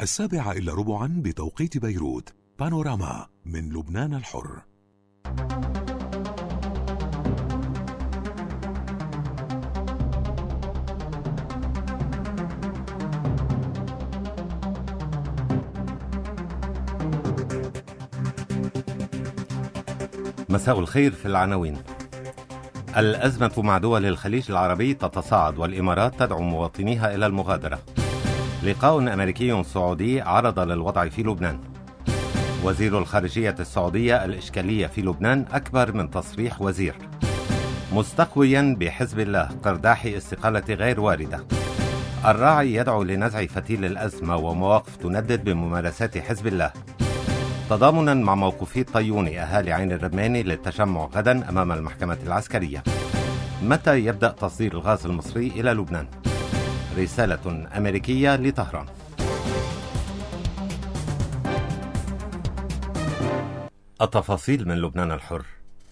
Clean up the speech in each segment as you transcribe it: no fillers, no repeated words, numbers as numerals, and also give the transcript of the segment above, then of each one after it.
7:15 بتوقيت بيروت. بانوراما من لبنان الحر. مساء الخير. في العناوين: الأزمة مع دول الخليج العربي تتصاعد والإمارات تدعو مواطنيها إلى المغادرة. لقاء أمريكي سعودي عرض للوضع في لبنان. وزير الخارجية السعودية: الإشكالية في لبنان أكبر من تصريح وزير. مستقويا بحزب الله: قرداحي استقالة غير واردة. الراعي يدعو لنزع فتيل الأزمة ومواقف تندد بممارسات حزب الله. تضامنا مع موقفي الطيوني أهالي عين الرماني للتجمع غدا أمام المحكمة العسكرية. متى يبدأ تصدير الغاز المصري إلى لبنان؟ رسالة أمريكية لطهران. التفاصيل من لبنان الحر.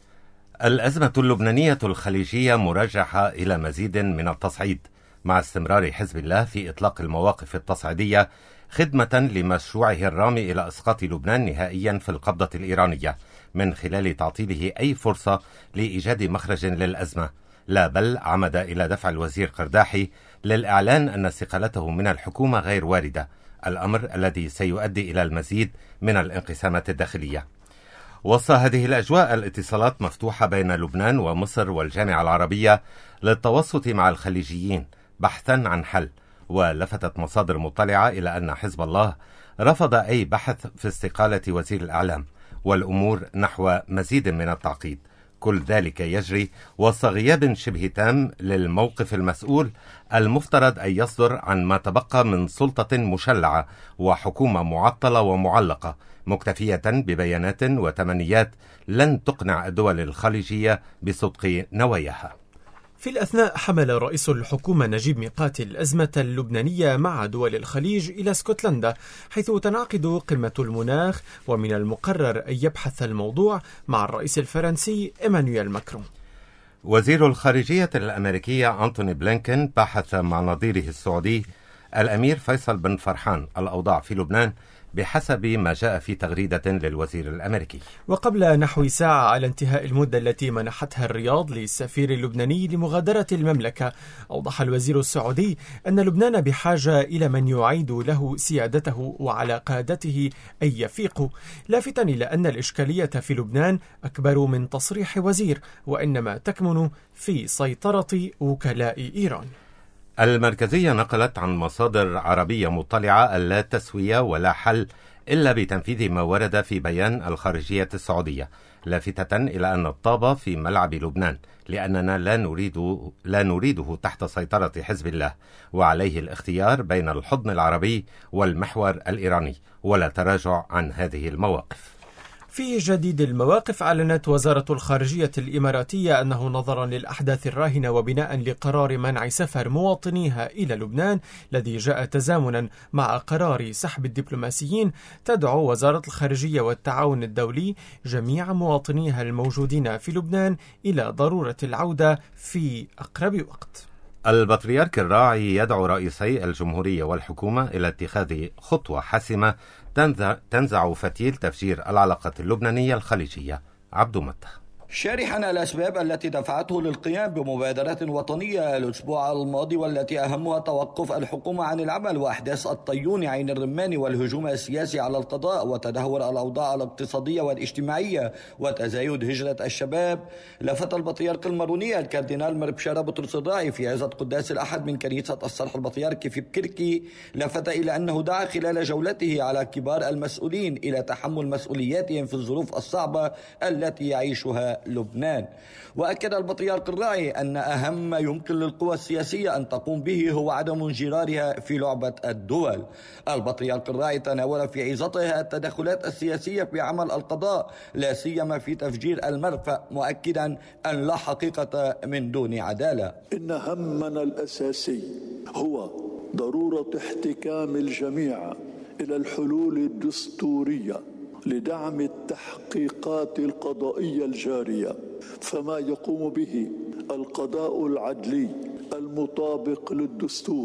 الأزمة اللبنانية الخليجية مرجحة إلى مزيد من التصعيد مع استمرار حزب الله في إطلاق المواقف التصعيدية خدمة لمشروعه الرامي إلى إسقاط لبنان نهائيا في القبضة الإيرانية من خلال تعطيله أي فرصة لإيجاد مخرج للأزمة. لا بل عمد إلى دفع الوزير قرداحي للإعلان أن استقالته من الحكومة غير واردة، الأمر الذي سيؤدي إلى المزيد من الانقسامات الداخلية. وسط هذه الأجواء الاتصالات مفتوحة بين لبنان ومصر والجامعة العربية للتوسط مع الخليجيين بحثا عن حل. ولفتت مصادر مطلعة إلى أن حزب الله رفض أي بحث في استقالة وزير الإعلام، والأمور نحو مزيد من التعقيد. كل ذلك يجري وسط غياب شبه تام للموقف المسؤول المفترض أن يصدر عن ما تبقى من سلطة مشلعة وحكومة معطلة ومعلقة، مكتفية ببيانات وتمنيات لن تقنع الدول الخليجية بصدق نواياها. في الأثناء حمل رئيس الحكومة نجيب ميقاتي الأزمة اللبنانية مع دول الخليج إلى اسكتلندا، حيث تنعقد قمة المناخ، ومن المقرر أن يبحث الموضوع مع الرئيس الفرنسي إيمانويل ماكرون. وزير الخارجية الأمريكية أنتوني بلينكن بحث مع نظيره السعودي الأمير فيصل بن فرحان الأوضاع في لبنان بحسب ما جاء في تغريدة للوزير الأمريكي. وقبل نحو ساعة على انتهاء المدة التي منحتها الرياض للسفير اللبناني لمغادرة المملكة، أوضح الوزير السعودي أن لبنان بحاجة إلى من يعيد له سيادته وعلى قادته أن يفيقوا، لافتاً إلى أن الإشكالية في لبنان أكبر من تصريح وزير، وإنما تكمن في سيطرة وكلاء إيران. المركزية نقلت عن مصادر عربية مطلعة ألا تسوية ولا حل إلا بتنفيذ ما ورد في بيان الخارجية السعودية، لافتة إلى أن الطابة في ملعب لبنان، لأننا لا نريده تحت سيطرة حزب الله، وعليه الاختيار بين الحضن العربي والمحور الإيراني، ولا تراجع عن هذه المواقف. في جديد المواقف، أعلنت وزارة الخارجية الإماراتية أنه نظرا للأحداث الراهنة وبناء لقرار منع سفر مواطنيها إلى لبنان الذي جاء تزامنا مع قرار سحب الدبلوماسيين، تدعو وزارة الخارجية والتعاون الدولي جميع مواطنيها الموجودين في لبنان إلى ضرورة العودة في أقرب وقت. البطريرك الراعي يدعو رئيسي الجمهورية والحكومة إلى اتخاذ خطوة حاسمة تنزع فتيل تفجير العلاقة اللبنانية الخليجية. عبد متخ. شارحا الأسباب التي دفعته للقيام بمبادرة وطنية الأسبوع الماضي، والتي أهمها توقف الحكومة عن العمل وأحداث الطيون عين الرماني والهجوم السياسي على القضاء وتدهور الأوضاع الاقتصادية والاجتماعية وتزايد هجرة الشباب، لفت البطريرك الماروني الكاردينال مربشارة بطرس الراعي في عظة قداس الأحد من كنيسة الصرح البطريركي في بكركي، لفت إلى أنه دعا خلال جولته على كبار المسؤولين إلى تحمل مسؤولياتهم في الظروف الصعبة التي يعيشها لبنان. وأكد البطريرك الراعي أن أهم ما يمكن للقوى السياسية أن تقوم به هو عدم انجرارها في لعبة الدول. البطريرك الراعي تناول في عظته التدخلات السياسية في عمل القضاء، لا سيما في تفجير المرفأ، مؤكدا أن لا حقيقة من دون عدالة. إن همنا الأساسي هو ضرورة احتكام الجميع إلى الحلول الدستورية لدعم التحقيقات القضائية الجارية، فما يقوم به القضاء العدلي المطابق للدستور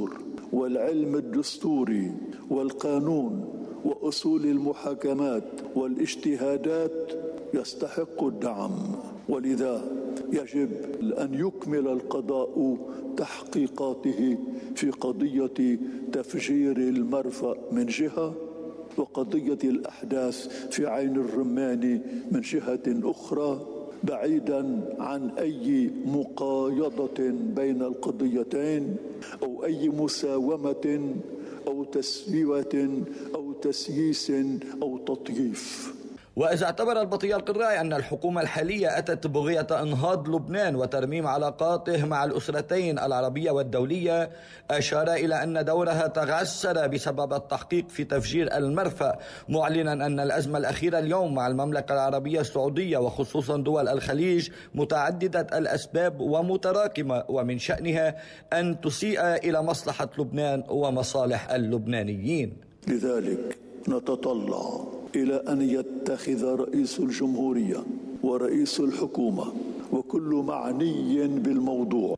والعلم الدستوري والقانون وأصول المحاكمات والاجتهادات يستحق الدعم، ولذا يجب أن يكمل القضاء تحقيقاته في قضية تفجير المرفأ من جهة، وقضية الأحداث في عين الرمان من جهة أخرى، بعيدا عن أي مقايضة بين القضيتين أو أي مساومة أو تسوية أو تسييس أو تطييف. وإذا اعتبر البطيار الراعي أن الحكومة الحالية أتت بغية إنهاض لبنان وترميم علاقاته مع الأسرتين العربية والدولية، أشار إلى أن دورها تغسر بسبب التحقيق في تفجير المرفأ، معلنا أن الأزمة الأخيرة اليوم مع المملكة العربية السعودية وخصوصا دول الخليج متعددة الأسباب ومتراكمة، ومن شأنها أن تسيء إلى مصلحة لبنان ومصالح اللبنانيين. لذلك نتطلع إلى أن يتخذ رئيس الجمهورية ورئيس الحكومة وكل معني بالموضوع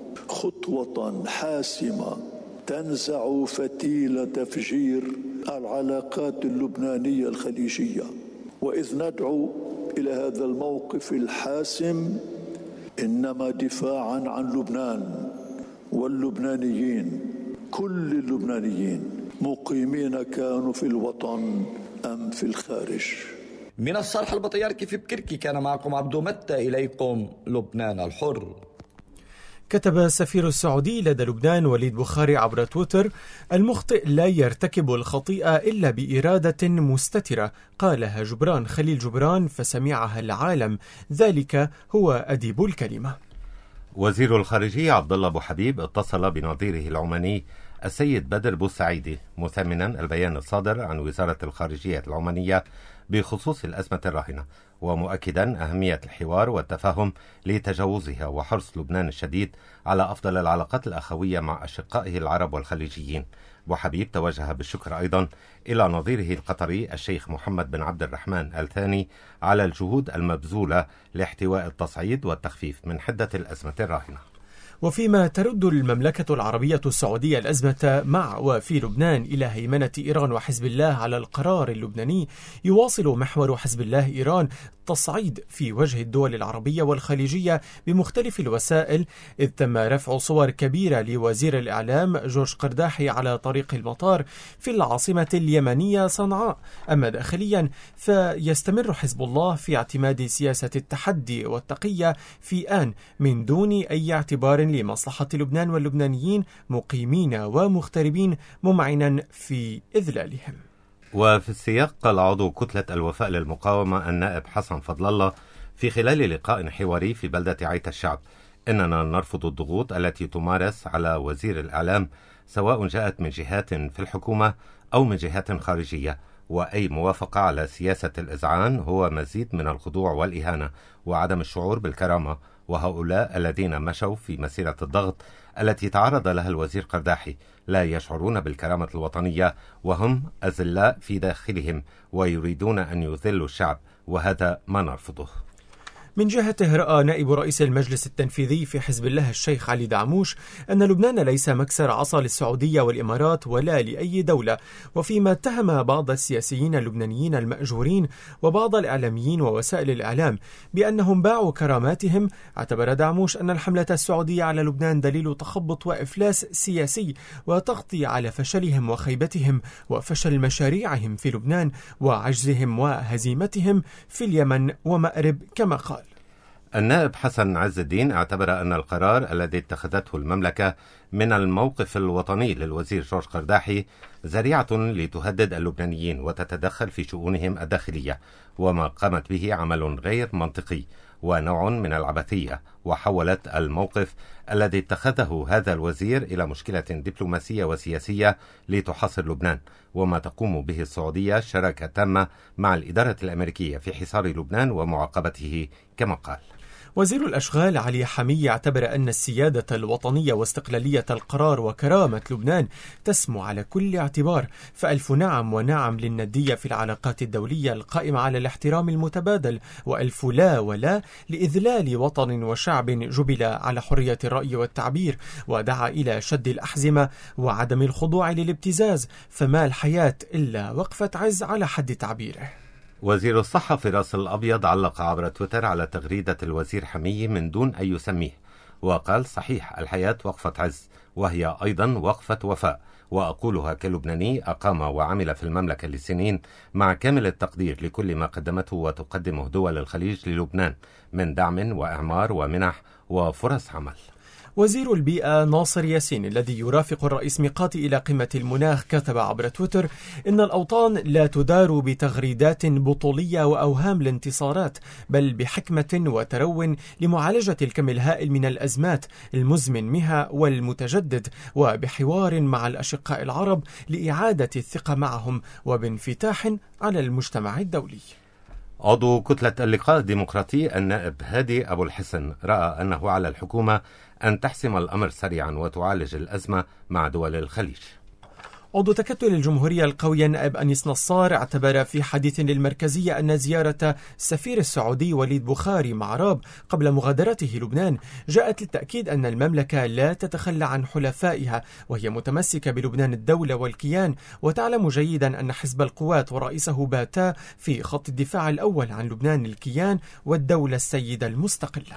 خطوة حاسمة تنزع فتيل تفجير العلاقات اللبنانية الخليجية. وإذ ندعو إلى هذا الموقف الحاسم إنما دفاعا عن لبنان واللبنانيين، كل اللبنانيين مقيمين كانوا في الوطن أم في الخارج. من الصرح البطياركي في بكركي، كان معكم عبدو متى، إليكم لبنان الحر. كتب السفير السعودي لدى لبنان وليد بخاري عبر تويتر: المخطئ لا يرتكب الخطيئة إلا بإرادة مستترة، قالها جبران خليل جبران فسمعها العالم، ذلك هو أديب الكلمة. وزير الخارجية عبد الله أبو حبيب اتصل بنظيره العماني السيد بدر بوسعيدي مثمنا البيان الصادر عن وزارة الخارجية العمانية بخصوص الأزمة الراهنة، ومؤكدا أهمية الحوار والتفاهم لتجاوزها وحرص لبنان الشديد على أفضل العلاقات الأخوية مع أشقائه العرب والخليجيين. وحبيب توجه بالشكر أيضا إلى نظيره القطري الشيخ محمد بن عبد الرحمن الثاني على الجهود المبذولة لاحتواء التصعيد والتخفيف من حدة الأزمة الراهنة. وفيما ترد المملكة العربية السعودية الأزمة مع وفي لبنان إلى هيمنة إيران وحزب الله على القرار اللبناني، يواصل محور حزب الله إيران تصعيد في وجه الدول العربية والخليجية بمختلف الوسائل، إذ تم رفع صور كبيرة لوزير الإعلام جورج قرداحي على طريق المطار في العاصمة اليمنية صنعاء. أما داخليا فيستمر حزب الله في اعتماد سياسة التحدي والتقية في آن من دون أي اعتبار لمصلحة لبنان واللبنانيين مقيمين ومغتربين، ممعنا في إذلالهم. وفي السياق قال عضو كتلة الوفاء للمقاومة النائب حسن فضل الله في خلال لقاء حواري في بلدة عيت الشعب: إننا نرفض الضغوط التي تمارس على وزير الإعلام سواء جاءت من جهات في الحكومة أو من جهات خارجية، وأي موافقة على سياسة الإذعان هو مزيد من الخضوع والإهانة وعدم الشعور بالكرامة. وهؤلاء الذين مشوا في مسيرة الضغط التي تعرض لها الوزير قرداحي لا يشعرون بالكرامة الوطنية، وهم أذلاء في داخلهم ويريدون أن يذلوا الشعب، وهذا ما نرفضه. من جهته رأى نائب رئيس المجلس التنفيذي في حزب الله الشيخ علي دعموش أن لبنان ليس مكسر عصا للسعودية والإمارات ولا لأي دولة، وفيما اتهم بعض السياسيين اللبنانيين المأجورين وبعض الإعلاميين ووسائل الإعلام بأنهم باعوا كراماتهم، اعتبر دعموش أن الحملة السعودية على لبنان دليل تخبط وإفلاس سياسي وتغطي على فشلهم وخيبتهم وفشل مشاريعهم في لبنان وعجزهم وهزيمتهم في اليمن ومأرب كما قال. النائب حسن عز الدين اعتبر أن القرار الذي اتخذته المملكة من الموقف الوطني للوزير جورج قرداحي ذريعة لتهدد اللبنانيين وتتدخل في شؤونهم الداخلية، وما قامت به عمل غير منطقي ونوع من العبثية، وحولت الموقف الذي اتخذه هذا الوزير إلى مشكلة دبلوماسية وسياسية لتحاصر لبنان، وما تقوم به السعودية شراكة تامة مع الإدارة الأمريكية في حصار لبنان ومعاقبته كما قال. وزير الأشغال علي حمية اعتبر أن السيادة الوطنية واستقلالية القرار وكرامة لبنان تسمو على كل اعتبار، فألف نعم ونعم للندية في العلاقات الدولية القائمة على الاحترام المتبادل، وألف لا ولا لإذلال وطن وشعب جبل على حرية الرأي والتعبير، ودعا إلى شد الأحزمة وعدم الخضوع للابتزاز، فما الحياة إلا وقفة عز على حد تعبيره. وزير الصحة فراس الأبيض علق عبر تويتر على تغريدة الوزير حمية من دون أن يسميه، وقال: صحيح، الحياة وقفة عز، وهي أيضا وقفة وفاء، وأقولها كلبناني أقام وعمل في المملكة لسنين، مع كامل التقدير لكل ما قدمته وتقدمه دول الخليج للبنان من دعم وإعمار ومنح وفرص عمل. وزير البيئة ناصر ياسين الذي يرافق الرئيس ميقاتي إلى قمة المناخ كتب عبر تويتر إن الأوطان لا تدار بتغريدات بطولية وأوهام الانتصارات، بل بحكمة وترو لمعالجة الكم الهائل من الأزمات المزمن منها والمتجدد، وبحوار مع الأشقاء العرب لإعادة الثقة معهم وبانفتاح على المجتمع الدولي. عضو كتلة اللقاء الديمقراطي النائب هادي أبو الحسن رأى أنه على الحكومة أن تحسم الأمر سريعا وتعالج الأزمة مع دول الخليج. عضو تكتل الجمهورية القوية نائب أنيس نصار اعتبر في حديث للمركزية أن زيارة السفير السعودي وليد بخاري مع راب قبل مغادرته لبنان جاءت للتأكيد أن المملكة لا تتخلى عن حلفائها، وهي متمسكة بلبنان الدولة والكيان، وتعلم جيدا أن حزب القوات ورئيسه باتا في خط الدفاع الأول عن لبنان الكيان والدولة السيدة المستقلة.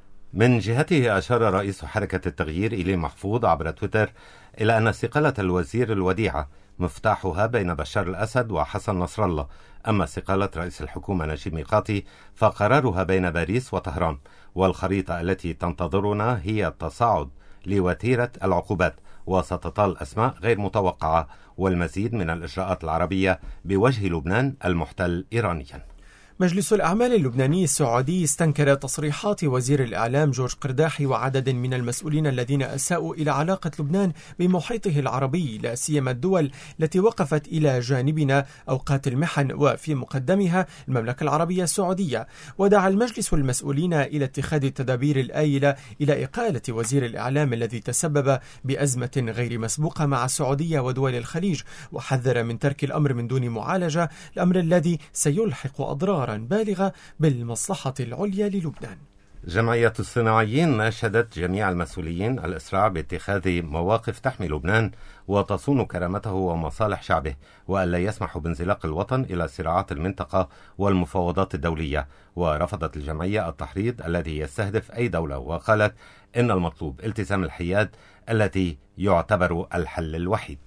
من جهته أشار رئيس حركة التغيير إلي محفوظ عبر تويتر إلى أن استقالة الوزير الوديعة مفتاحها بين بشار الأسد وحسن نصر الله، أما استقالة رئيس الحكومة نجيب ميقاتي فقرارها بين باريس وطهران، والخريطة التي تنتظرنا هي التصاعد لوتيرة العقوبات، وستطال أسماء غير متوقعة والمزيد من الإجراءات العربية بوجه لبنان المحتل إيرانيا. مجلس الأعمال اللبناني السعودي استنكر تصريحات وزير الإعلام جورج قرداحي وعدد من المسؤولين الذين أساءوا إلى علاقة لبنان بمحيطه العربي، لا سيما الدول التي وقفت إلى جانبنا أوقات المحن وفي مقدمها المملكة العربية السعودية. ودعا المجلس المسؤولين إلى اتخاذ التدابير الآيلة إلى إقالة وزير الإعلام الذي تسبب بأزمة غير مسبوقة مع السعودية ودول الخليج، وحذر من ترك الأمر من دون معالجة، الأمر الذي سيلحق أضرار بالغة بالمصلحة العليا للبنان. جمعية الصناعيين ناشدت جميع المسؤولين الإسراع باتخاذ مواقف تحمي لبنان وتصون كرامته ومصالح شعبه، وألا يسمحوا بانزلاق الوطن إلى صراعات المنطقة والمفاوضات الدولية. ورفضت الجمعية التحريض الذي يستهدف أي دولة، وقالت إن المطلوب التزام الحياد التي يعتبر الحل الوحيد.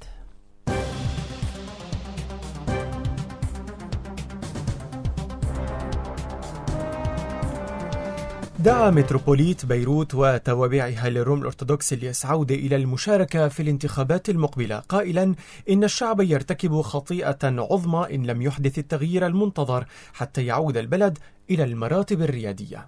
دعا متروبوليت بيروت وتوابعها للروم الأرثوذكس الياس عودة إلى المشاركة في الانتخابات المقبلة، قائلا إن الشعب يرتكب خطيئة عظمى إن لم يحدث التغيير المنتظر حتى يعود البلد إلى المراتب الريادية.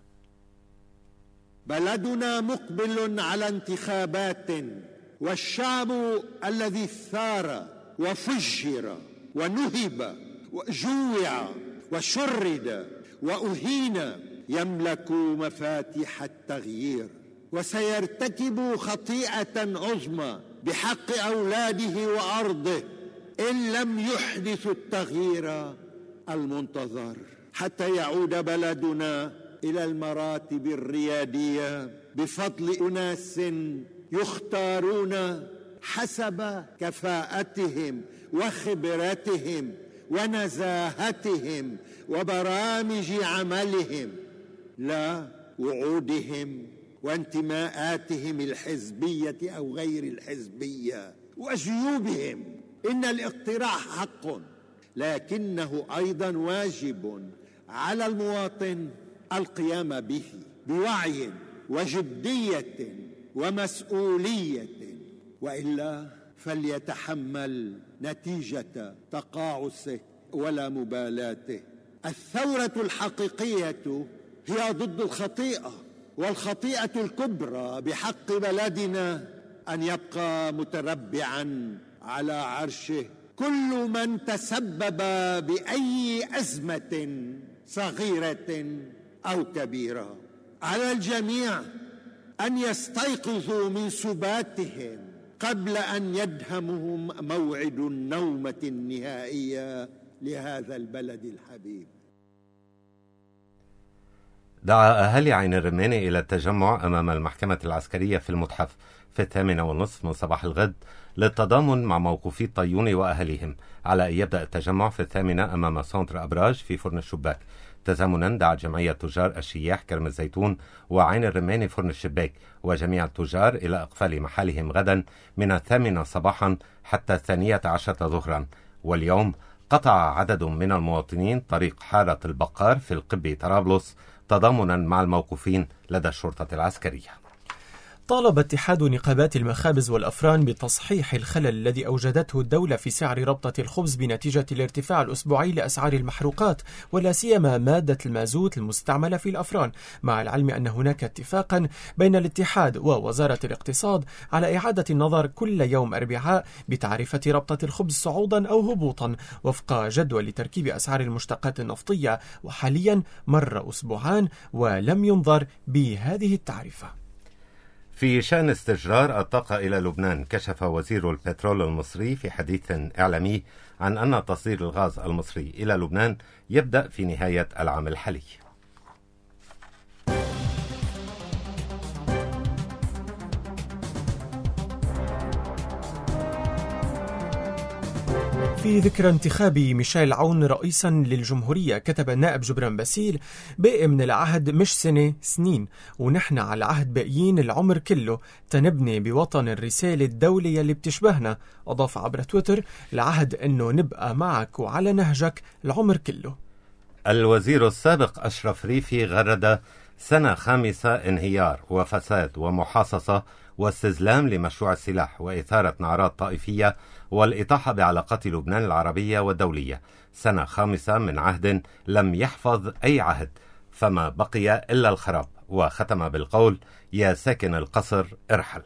بلدنا مقبل على انتخابات، والشعب الذي ثار وفجر ونهب وجوع وشرد وأهين يملك مفاتيح التغيير، وسيرتكب خطيئة عظمى بحق أولاده وأرضه إن لم يحدث التغيير المنتظر حتى يعود بلدنا إلى المراتب الريادية بفضل أناس يختارون حسب كفاءتهم وخبرتهم ونزاهتهم وبرامج عملهم، لا وعودهم وانتماءاتهم الحزبية أو غير الحزبية وجيوبهم. إن الاقتراع حق، لكنه أيضا واجب على المواطن القيام به بوعي وجدية ومسؤولية، وإلا فليتحمل نتيجة تقاعسه ولا مبالاته. الثورة الحقيقية هي ضد الخطيئة، والخطيئة الكبرى بحق بلدنا أن يبقى متربعا على عرشه كل من تسبب بأي أزمة صغيرة أو كبيرة. على الجميع أن يستيقظوا من سباتهم قبل أن يدهمهم موعد النومة النهائية لهذا البلد الحبيب. دعا أهالي عين الرماني إلى التجمع أمام المحكمة العسكرية في المتحف في 8:30 من صباح الغد للتضامن مع موقوفي الطيون وأهليهم، على أن يبدأ التجمع في 8 أمام سنتر أبراج في فرن الشباك. تزامنا دعا جمعية تجار الشياح كرم الزيتون وعين الرماني فرن الشباك وجميع التجار إلى إقفال محلهم غدا من 8 صباحا حتى 12 ظهرا. واليوم قطع عدد من المواطنين طريق حارة البقار في القبي طرابلس تضامنا مع الموقوفين لدى الشرطة العسكرية. طالب اتحاد نقابات المخابز والأفران بتصحيح الخلل الذي أوجدته الدولة في سعر ربطة الخبز بنتيجة الارتفاع الأسبوعي لأسعار المحروقات ولا سيما مادة المازوت المستعملة في الأفران، مع العلم أن هناك اتفاقا بين الاتحاد ووزارة الاقتصاد على إعادة النظر كل يوم أربعاء بتعرفة ربطة الخبز صعودا أو هبوطا وفق جدول لتركيب أسعار المشتقات النفطية، وحاليا مر أسبوعان ولم ينظر بهذه التعرفة. في شأن استجرار الطاقة إلى لبنان، كشف وزير البترول المصري في حديث إعلامي عن أن تصدير الغاز المصري إلى لبنان يبدأ في نهاية العام الحالي. في ذكرى انتخاب ميشيل عون رئيسا للجمهورية، كتب النائب جبران باسيل: باقي من العهد مش سنة، سنين، ونحن على العهد باقيين العمر كله تنبني بوطن الرسالة الدولية اللي بتشبهنا. أضاف عبر تويتر: العهد أنه نبقى معك وعلى نهجك العمر كله. الوزير السابق أشرف ريفي غرد سنة خامسة انهيار وفساد ومحاصصة واستزلام لمشروع السلاح وإثارة نعرات طائفية والإطاحة بعلاقات لبنان العربية والدولية. سنة خامسة من عهد لم يحفظ أي عهد، فما بقي إلا الخراب. وختم بالقول: يا ساكن القصر ارحل.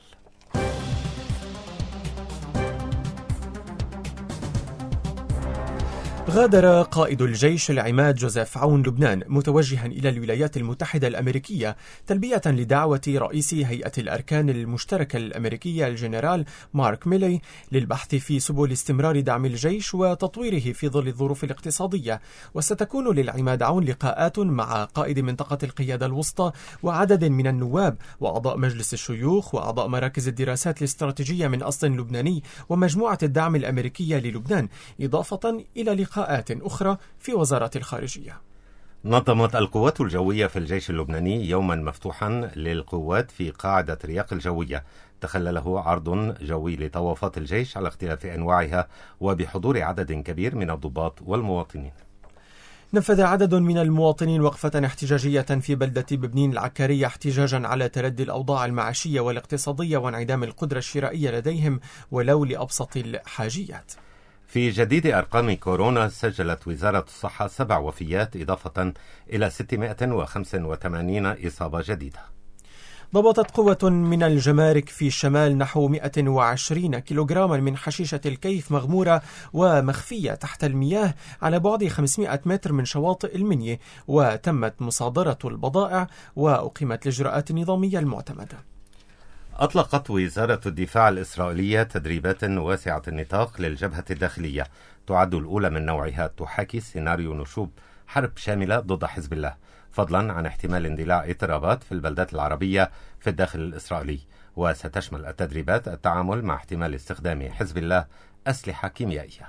غادر قائد الجيش العماد جوزيف عون لبنان متوجها إلى الولايات المتحدة الأمريكية تلبية لدعوة رئيس هيئة الأركان المشتركة الأمريكية الجنرال مارك ميلي للبحث في سبل استمرار دعم الجيش وتطويره في ظل الظروف الاقتصادية. وستكون للعماد عون لقاءات مع قائد منطقة القيادة الوسطى وعدد من النواب وأعضاء مجلس الشيوخ وأعضاء مراكز الدراسات الاستراتيجية من أصل لبناني ومجموعة الدعم الأمريكية للبنان، إضافة إلى لقاءات أخرى في وزارة الخارجية. نظمت القوات الجوية في الجيش اللبناني يوما مفتوحا للقوات في قاعدة رياق الجوية، تخلله عرض جوي لطوافات الجيش على اختلاف أنواعها وبحضور عدد كبير من الضباط والمواطنين. نفذ عدد من المواطنين وقفة احتجاجية في بلدة ببنين العكارية احتجاجا على تردي الأوضاع المعيشية والاقتصادية وانعدام القدرة الشرائية لديهم ولو لأبسط الحاجيات. في جديد أرقام كورونا، سجلت وزارة الصحة 7 وفيات إضافة إلى 685 إصابة جديدة. ضبطت قوة من الجمارك في الشمال نحو 120 كيلوغراما من حشيشة الكيف مغمورة ومخفية تحت المياه على بعد 500 متر من شواطئ المنية، وتمت مصادرة البضائع وأقيمت الإجراءات النظامية المعتمدة. أطلقت وزارة الدفاع الإسرائيلية تدريبات واسعة النطاق للجبهة الداخلية تعد الأولى من نوعها، تحاكي سيناريو نشوب حرب شاملة ضد حزب الله، فضلا عن احتمال اندلاع اضطرابات في البلدات العربية في الداخل الإسرائيلي. وستشمل التدريبات التعامل مع احتمال استخدام حزب الله أسلحة كيميائية.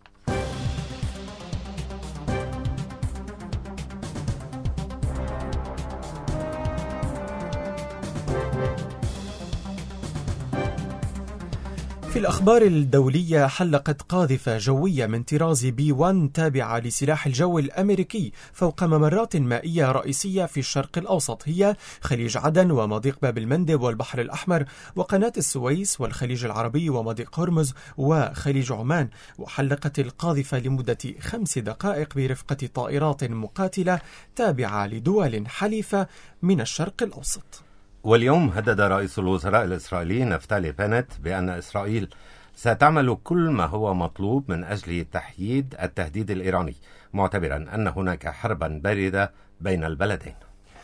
في الأخبار الدولية، حلقت قاذفة جوية من طراز B-1 تابعة لسلاح الجو الأمريكي فوق ممرات مائية رئيسية في الشرق الأوسط، هي خليج عدن ومضيق باب المندب والبحر الأحمر وقناة السويس والخليج العربي ومضيق هرمز وخليج عمان. وحلقت القاذفة لمدة 5 دقائق برفقة طائرات مقاتلة تابعة لدول حليفة من الشرق الأوسط. واليوم هدد رئيس الوزراء الإسرائيلي نفتالي بنت بأن إسرائيل ستعمل كل ما هو مطلوب من أجل تحييد التهديد الإيراني، معتبرا أن هناك حربا باردة بين البلدين.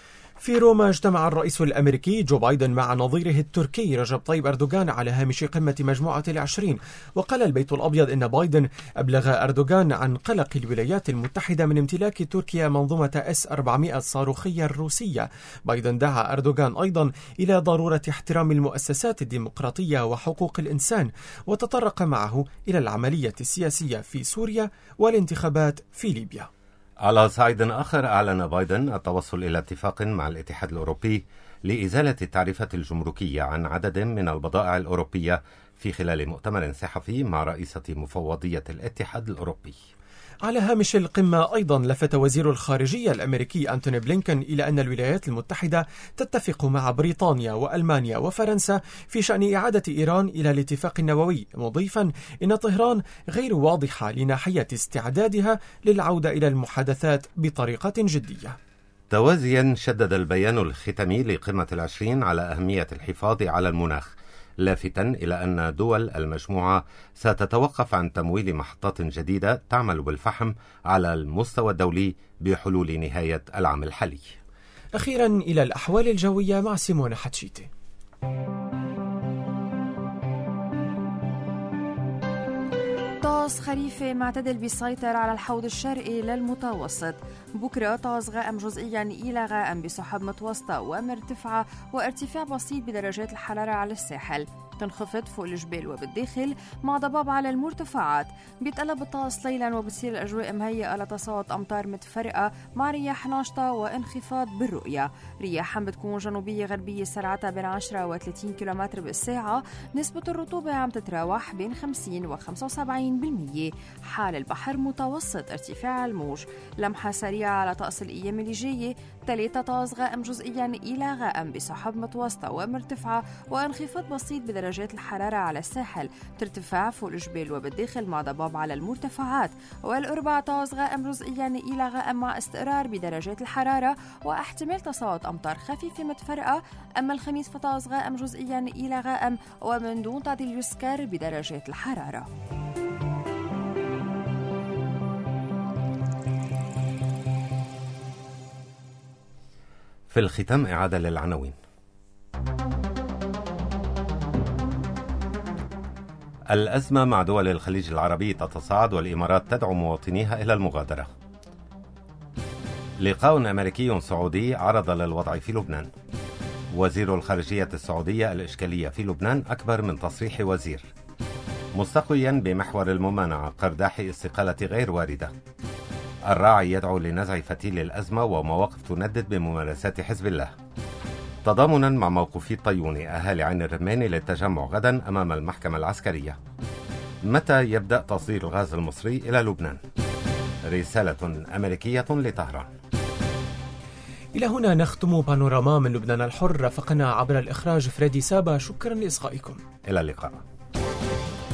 في روما اجتمع الرئيس الأمريكي جو بايدن مع نظيره التركي رجب طيب أردوغان على هامش قمة مجموعة ال20. وقال البيت الأبيض إن بايدن أبلغ أردوغان عن قلق الولايات المتحدة من امتلاك تركيا منظومة S-400 الصاروخية الروسية. بايدن دعا أردوغان أيضا إلى ضرورة احترام المؤسسات الديمقراطية وحقوق الإنسان، وتطرق معه إلى العملية السياسية في سوريا والانتخابات في ليبيا. على صعيد آخر، أعلن بايدن التوصل إلى اتفاق مع الاتحاد الأوروبي لإزالة التعريفات الجمركية عن عدد من البضائع الأوروبية في خلال مؤتمر صحفي مع رئيسة مفوضية الاتحاد الأوروبي. على هامش القمة أيضا لفت وزير الخارجية الأمريكي أنتوني بلينكن إلى أن الولايات المتحدة تتفق مع بريطانيا وألمانيا وفرنسا في شأن إعادة إيران إلى الاتفاق النووي، مضيفا إن طهران غير واضحة لناحية استعدادها للعودة إلى المحادثات بطريقة جدية. توازيا، شدد البيان الختامي لقمة ال20 على أهمية الحفاظ على المناخ، لافتا إلى أن دول المجموعة ستتوقف عن تمويل محطات جديدة تعمل بالفحم على المستوى الدولي بحلول نهاية العام الحالي. أخيرا إلى الأحوال الجوية مع سيمونة حتشيتي. طقس خريفي معتدل بيسيطر على الحوض الشرقي للمتوسط. بكرة طقس غائم جزئيا إلى غائم بسحب متوسطة ومرتفعة وارتفاع بسيط بدرجات الحرارة على الساحل. تنخفض فوق الجبال وبالداخل مع ضباب على المرتفعات. بيتقلب الطقس ليلا وبتصير الأجواء مهيئة لتساقط أمطار متفرقة مع رياح ناشطة وانخفاض بالرؤية. رياح بتكون جنوبية غربية سرعتها بين 10 و 30 كيلومتر بالساعة. نسبة الرطوبة عم تتراوح بين 50 و 75%. حال البحر متوسط ارتفاع الموج. لمحة سريعة على طقس الأيام اللي جاية. 3 طقس غائم جزئيا إلى غائم بسحب متوسطة ومرتفعة وانخفاض بسيط بدرجات الحرارة على الساحل. ترتفع فوق الجبال وبالداخل مع ضباب على المرتفعات. والأربع طقس غائم جزئيا إلى غائم مع استقرار بدرجات الحرارة واحتمال تساقط أمطار خفيفة متفرقة. أما الخميس فطقس غائم جزئيا إلى غائم ومن دون تعديل يسكر بدرجات الحرارة. في الختام إعادة للعناوين. الأزمة مع دول الخليج العربي تتصاعد والإمارات تدعو مواطنيها إلى المغادرة. لقاء أمريكي سعودي عرض للوضع في لبنان. وزير الخارجية السعودية: الإشكالية في لبنان أكبر من تصريح وزير. مستقويا بمحور الممانعة: قرداحي استقالة غير واردة. الراعي يدعو لنزع فتيل الأزمة ومواقف تندد بممارسات حزب الله. تضامنا مع موقفي الطيوني: أهالي عين الرماني للتجمع غدا أمام المحكمة العسكرية. متى يبدأ تصدير الغاز المصري إلى لبنان؟ رسالة أمريكية لطهران. إلى هنا نختم بانوراما من لبنان الحر. رافقنا عبر الإخراج فريدي سابا. شكرا لإصغائكم. إلى اللقاء.